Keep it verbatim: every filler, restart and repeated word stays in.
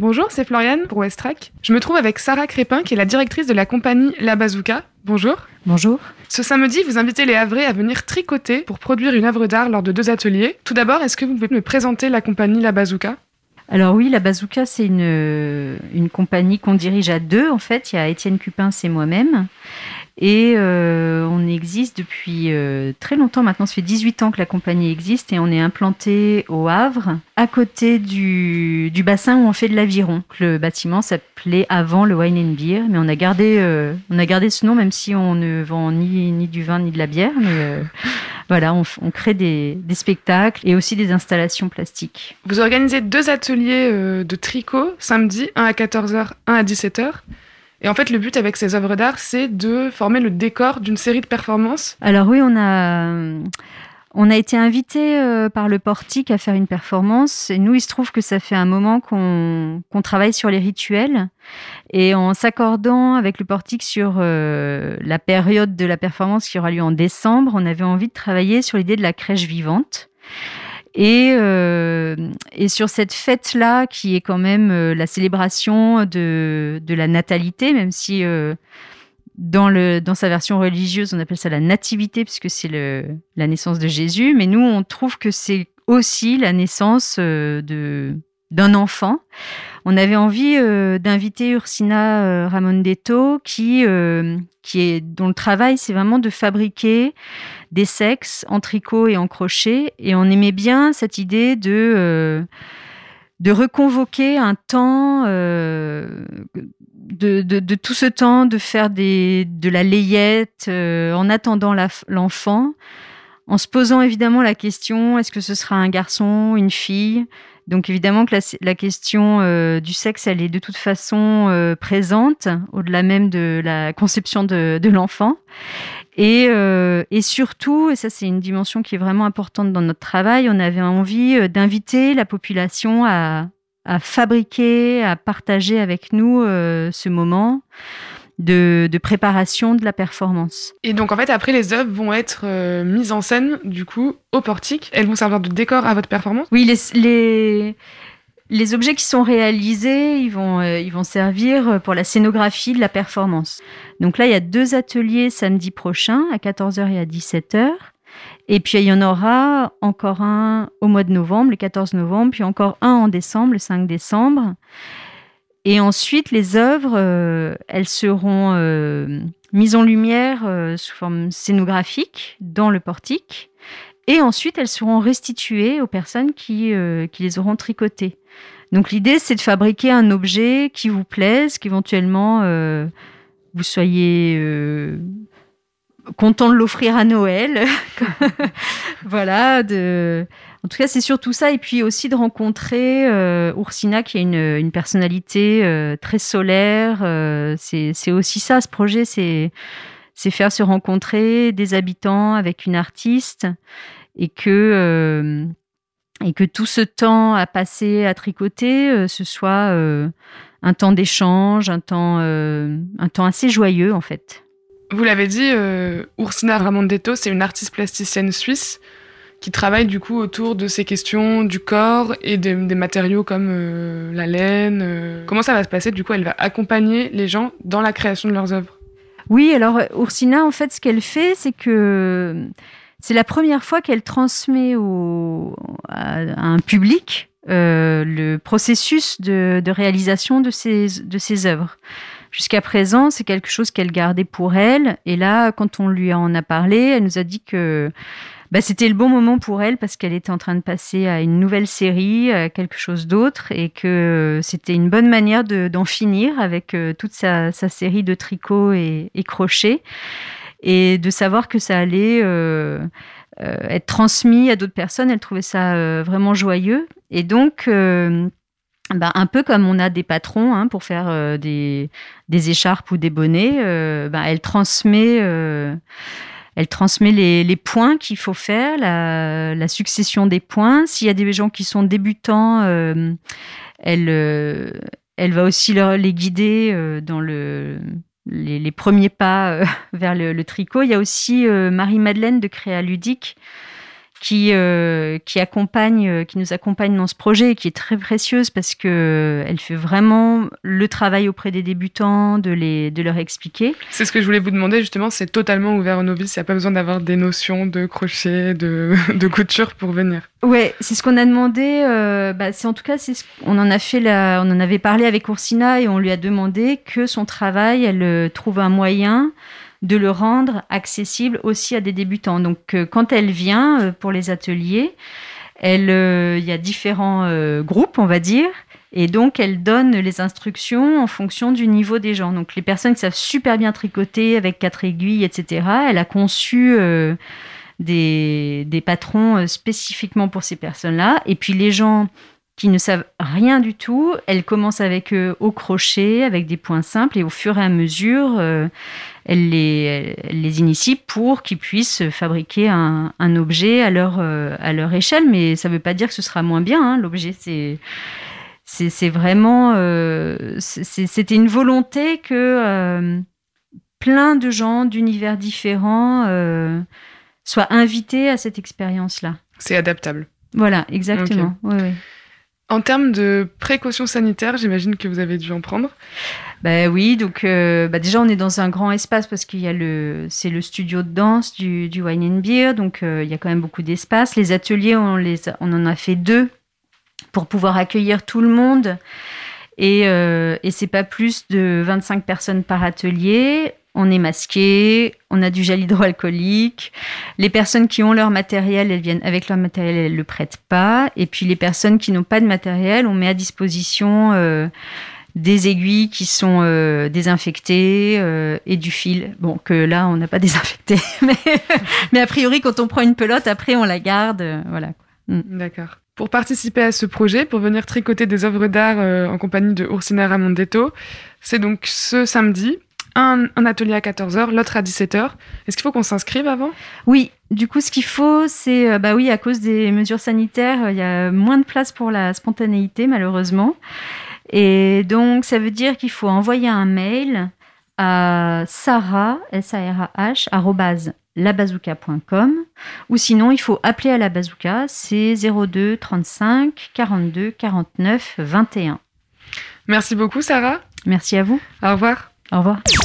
Bonjour, c'est Floriane pour Westrack. Je me trouve avec Sarah Crépin, qui est la directrice de la compagnie La Bazooka. Bonjour. Bonjour. Ce samedi, vous invitez les Havrais à venir tricoter pour produire une œuvre d'art lors de deux ateliers. Tout d'abord, est-ce que vous pouvez me présenter la compagnie La Bazooka ? Alors oui, La Bazooka, c'est une, une compagnie qu'on dirige à deux, en fait. Il y a Étienne Cupin, c'est moi-même. Et euh, on existe depuis euh, très longtemps maintenant. Ça fait dix-huit ans que la compagnie existe et on est implanté au Havre, à côté du, du bassin où on fait de l'aviron. Le bâtiment s'appelait avant le Wine and Beer, mais on a gardé, euh, on a gardé ce nom même si on ne vend ni, ni du vin ni de la bière. Mais euh, voilà, on, on crée des, des spectacles et aussi des installations plastiques. Vous organisez deux ateliers euh, de tricot, samedi, un à quatorze heures, un à dix-sept heures. Et en fait, le but avec ces œuvres d'art, c'est de former le décor d'une série de performances. Alors oui, on a, on a été invité euh, par le Portique à faire une performance. Et nous, il se trouve que ça fait un moment qu'on, qu'on travaille sur les rituels. Et en s'accordant avec le Portique sur euh, la période de la performance qui aura lieu en décembre, on avait envie de travailler sur l'idée de la crèche vivante. Et, euh, et sur cette fête-là, qui est quand même euh, la célébration de, de la natalité, même si euh, dans, le, dans sa version religieuse, on appelle ça la nativité, puisque c'est le, la naissance de Jésus. Mais nous, on trouve que c'est aussi la naissance euh, de, d'un enfant. On avait envie euh, d'inviter Ursina euh, Ramondetto, qui, euh, qui est, dont le travail, c'est vraiment de fabriquer des sexes en tricot et en crochet. Et on aimait bien cette idée de, euh, de reconvoquer un temps, euh, de, de, de tout ce temps, de faire des, de la layette euh, en attendant la, l'enfant, en se posant évidemment la question, est-ce que ce sera un garçon, une fille ? Donc évidemment que la, la question euh, du sexe, elle est de toute façon euh, présente, au-delà même de la conception de, de l'enfant. Et, euh, et surtout, et ça c'est une dimension qui est vraiment importante dans notre travail, on avait envie d'inviter la population à, à fabriquer, à partager avec nous euh, ce moment de, de préparation de la performance. Et donc en fait, après, les œuvres vont être euh, mises en scène, du coup, au Portique. Elles vont servir de décor à votre performance ? Oui, les... les... Les objets qui sont réalisés, ils vont, euh, ils vont servir pour la scénographie de la performance. Donc là, il y a deux ateliers samedi prochain, à quatorze heures et à dix-sept heures. Et puis, il y en aura encore un au mois de novembre, le quatorze novembre, puis encore un en décembre, le cinq décembre. Et ensuite, les œuvres, euh, elles seront euh, mises en lumière euh, sous forme scénographique dans le Portique. Et ensuite, elles seront restituées aux personnes qui, euh, qui les auront tricotées. Donc l'idée, c'est de fabriquer un objet qui vous plaise, qu'éventuellement euh, vous soyez euh, content de l'offrir à Noël. Voilà. De... En tout cas, c'est surtout ça. Et puis aussi de rencontrer euh, Ursina, qui est une, une personnalité euh, très solaire. Euh, c'est, c'est aussi ça, ce projet, c'est... c'est faire se rencontrer des habitants avec une artiste et que, euh, et que tout ce temps à passer à tricoter, euh, ce soit euh, un temps d'échange, un temps, euh, un temps assez joyeux en fait. Vous l'avez dit, euh, Ursina Ramondetto, c'est une artiste plasticienne suisse qui travaille du coup autour de ces questions du corps et de, des matériaux comme euh, la laine. Euh. Comment ça va se passer ? Du coup, elle va accompagner les gens dans la création de leurs œuvres. Oui, alors Ursina, en fait, ce qu'elle fait, c'est que c'est la première fois qu'elle transmet au, à, à un public euh, le processus de, de réalisation de ses, de ses œuvres. Jusqu'à présent, c'est quelque chose qu'elle gardait pour elle. Et là, quand on lui en a parlé, elle nous a dit que bah, c'était le bon moment pour elle parce qu'elle était en train de passer à une nouvelle série, à quelque chose d'autre, et que c'était une bonne manière de, d'en finir avec euh, toute sa, sa série de tricots et, et crochets, et de savoir que ça allait euh, euh, être transmis à d'autres personnes. Elle trouvait ça euh, vraiment joyeux. Et donc, euh, bah, un peu comme on a des patrons hein, pour faire euh, des, des écharpes ou des bonnets, euh, bah, elle transmet... Euh, Elle transmet les, les points qu'il faut faire, la, la succession des points. S'il y a des gens qui sont débutants, euh, elle, euh, elle va aussi leur, les guider euh, dans le, les, les premiers pas euh, vers le, le tricot. Il y a aussi euh, Marie-Madeleine de Créa Ludique qui, euh, qui, accompagne, qui nous accompagne dans ce projet et qui est très précieuse parce qu'elle fait vraiment le travail auprès des débutants, de, les, de leur expliquer. C'est ce que je voulais vous demander, justement, c'est totalement ouvert aux novices, il n'y a pas besoin d'avoir des notions de crochet, de, de couture pour venir. Ouais, c'est ce qu'on a demandé. Euh, bah, c'est en tout cas, c'est ce, on en a fait la, on en avait parlé avec Ursina et on lui a demandé que son travail, elle euh, trouve un moyen de le rendre accessible aussi à des débutants. Donc, euh, quand elle vient euh, pour les ateliers, elle, euh, il y a différents euh, groupes, on va dire, et donc elle donne les instructions en fonction du niveau des gens. Donc, les personnes qui savent super bien tricoter avec quatre aiguilles, et cetera. Elle a conçu euh, des, des patrons spécifiquement pour ces personnes-là. Et puis, les gens qui ne savent rien du tout, elle commence avec eux au crochet, avec des points simples, et au fur et à mesure, euh, elle, les, elle les initie pour qu'ils puissent fabriquer un, un objet à leur, euh, à leur échelle. Mais ça ne veut pas dire que ce sera moins bien, hein, l'objet. C'est, c'est, c'est vraiment... Euh, c'est, c'était une volonté que euh, plein de gens d'univers différents euh, soient invités à cette expérience-là. C'est adaptable. Voilà, exactement. Okay. Oui, oui. En termes de précautions sanitaires, j'imagine que vous avez dû en prendre. Bah oui, donc euh, bah déjà on est dans un grand espace parce qu'il y a le, c'est le studio de danse du, du Wine and Beer, donc euh, il y a quand même beaucoup d'espace. Les ateliers, on, les a, on en a fait deux pour pouvoir accueillir tout le monde et, euh, et c'est pas plus de vingt-cinq personnes par atelier. On est masqué, on a du gel hydroalcoolique. Les personnes qui ont leur matériel, elles viennent avec leur matériel, elles ne le prêtent pas. Et puis les personnes qui n'ont pas de matériel, on met à disposition euh, des aiguilles qui sont euh, désinfectées euh, et du fil. Bon, que là, on n'a pas désinfecté. mais, mais a priori, quand on prend une pelote, après, on la garde. Euh, voilà. Mm. D'accord. Pour participer à ce projet, pour venir tricoter des œuvres d'art euh, en compagnie de Ursina Ramondetto, c'est donc ce samedi. Un, un atelier à quatorze heures, l'autre à dix-sept heures. Est-ce qu'il faut qu'on s'inscrive avant ? Oui, du coup, ce qu'il faut, c'est... Bah oui, à cause des mesures sanitaires, il y a moins de place pour la spontanéité, malheureusement. Et donc, ça veut dire qu'il faut envoyer un mail à sarah, S A R A H, arobase labazooka point com, ou sinon, il faut appeler à la Bazooka, c'est zéro deux trente-cinq quarante-deux quarante-neuf vingt et un. Merci beaucoup, Sarah. Merci à vous. Au revoir. Au revoir.